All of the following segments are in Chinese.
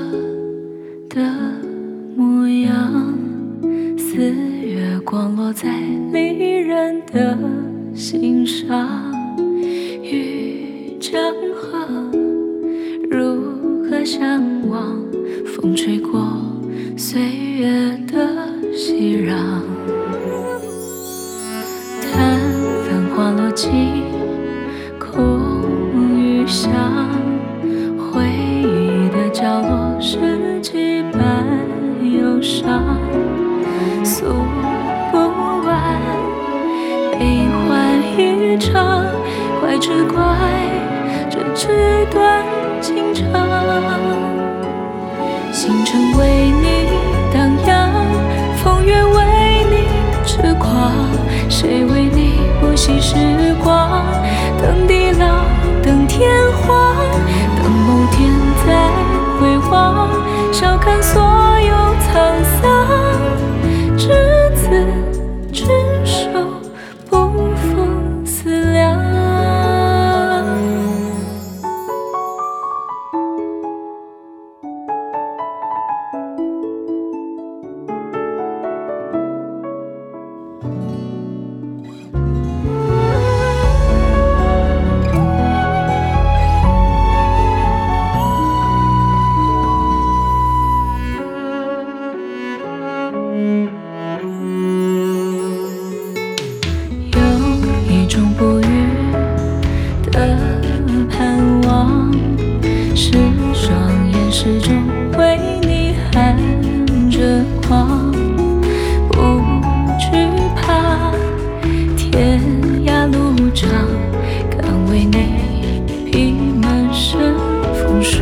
的模样，似月光落在离人的心上。欲江河如何相望？风吹过岁月的熙攘，叹繁华落尽空余香，回忆的角落是几般忧伤，诉不完悲欢一场，怪只怪这纸短情长。星辰为你荡漾，风月为你痴狂，谁为你不惜时光？等地老，等天荒，等某天再回望，笑看所有沧桑，执子之手，不负思量。一种不渝的盼望，是双眼始终为你含着光，不惧怕天涯路长，敢为你披满身风霜。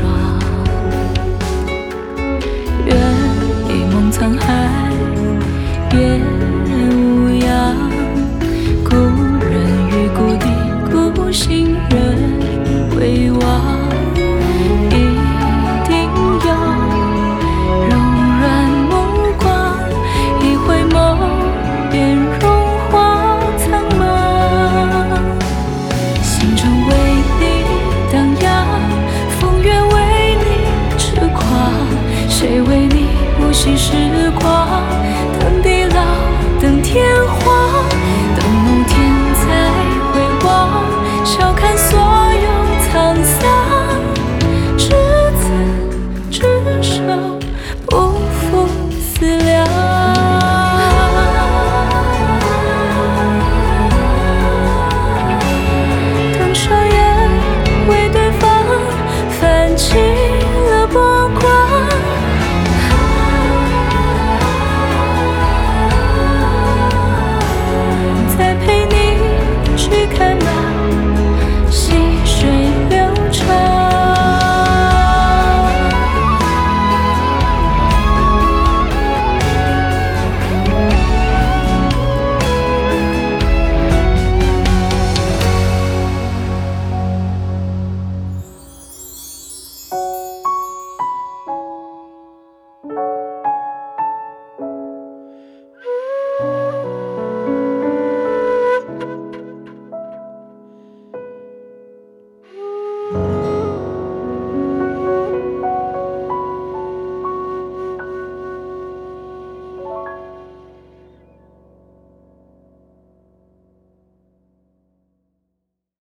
愿一梦沧海别无恙，故人与故地，孤行人回望，一定有柔软目光，一回眸便融化苍茫。星辰为你荡漾，风月为你痴狂，谁为你不惜时光？等地老，等天荒。